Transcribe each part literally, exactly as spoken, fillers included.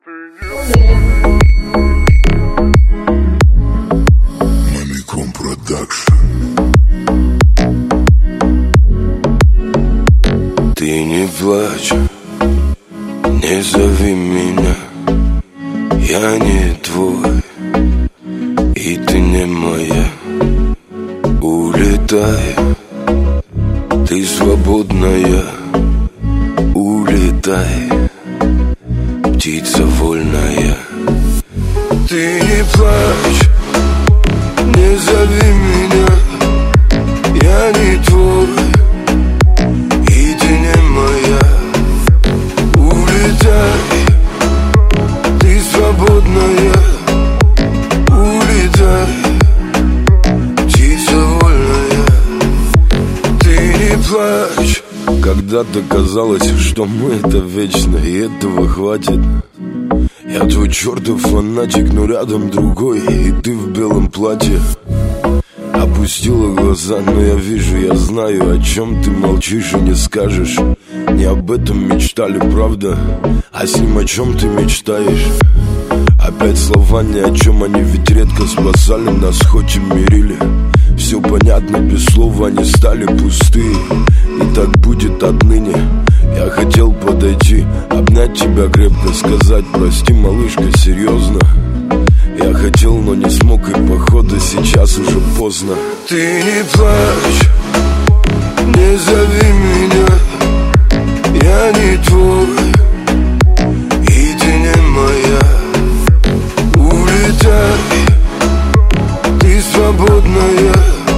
Мамикон Продакшн. Ты не плачь, не зови меня, я не твой, и ты не моя. Улетай, ты свободная, улетай, птица вольная. Ты не плачь, не зови меня, я не твой, и ты не моя. Улетай, ты свободная, улетай, птица вольная. Ты не плачь. Когда-то казалось, что мы это вечно, и этого хватит. Я твой чертов фанатик, но рядом другой, и ты в белом платье. Опустила глаза, но я вижу, я знаю, о чем ты молчишь и не скажешь. Не об этом мечтали, правда, а с ним о чем ты мечтаешь. Опять слова ни о чем, они ведь редко спасали нас, хоть и мирили. Все понятно, без слова они стали пустые, и так будет отныне. Я хотел подойти, обнять тебя крепко, сказать: прости, малышка, серьезно. Я хотел, но не смог, и походу сейчас уже поздно. Ты не плачь, не зови меня, я не твой, и ты не моя. Улетай, ты свободная,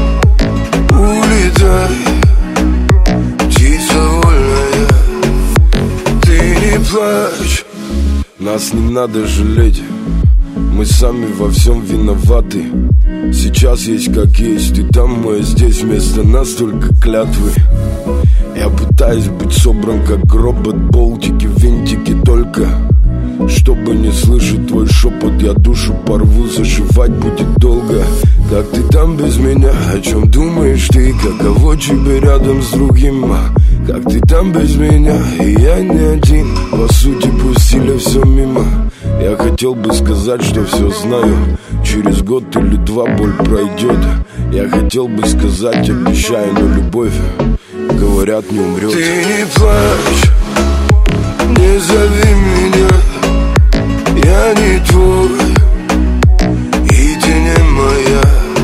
улетай, птица вольная. Ты не плачь, нас не надо жалеть, мы сами во всем виноваты. Сейчас есть как есть, ты там, мы здесь, вместо нас только клятвы. Я пытаюсь быть собран как робот, болтики, винтики только. Чтобы не слышать твой шепот, я душу порву, зашивать будет долго. Как ты там без меня, о чем думаешь ты, каково тебе рядом с другим? Как ты там без меня, и я не один, по сути пустили все мимо. Я хотел бы сказать, что все знаю, через год или два боль пройдет. Я хотел бы сказать, обещаю, но любовь, говорят, не умрет. Ты не плачь, не зови меня, я не твой, и ты не моя.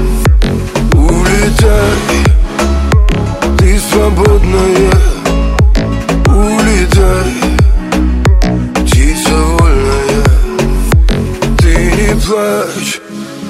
Улетай, ты свободная, улетай, птица вольная. Ты не плачь,